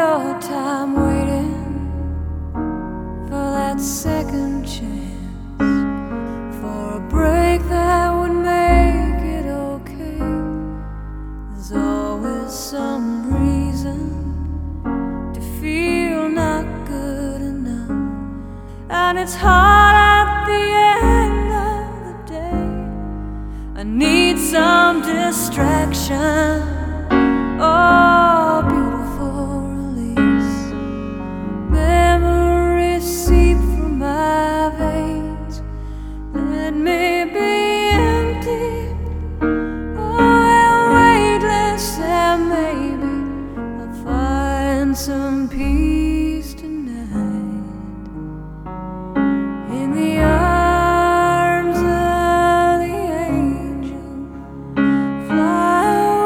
your time waiting for that second chance, for a break that would make it okay. There's always some reason to feel not good enough, and it's hard at the end of the day. I need some distraction. Oh, beautiful release. Memories seep from my veins. Let me be empty, oh, weightless, and maybe I'll find some peace tonight in the arms of the angel. Fly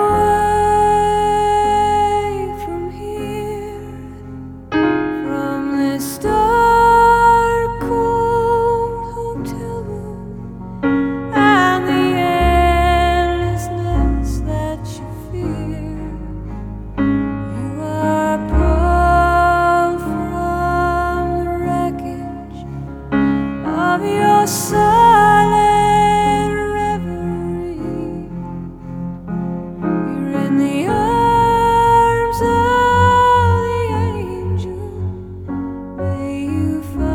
this dark, cold hotel room and the endlessness that you fear. You are pulled from the wreckage of your silent reverie. You're in the arms of the angel. May you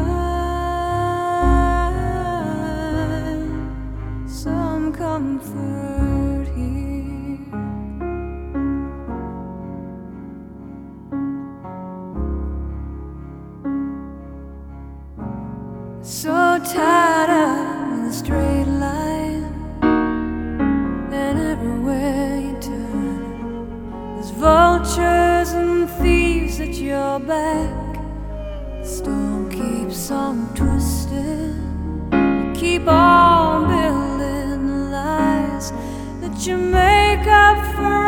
find some comfort here. So tied up with a straight line, and everywhere you turn, there's vultures and thieves at your back. The storm keeps on twisting. You keep on building the lies that you make up for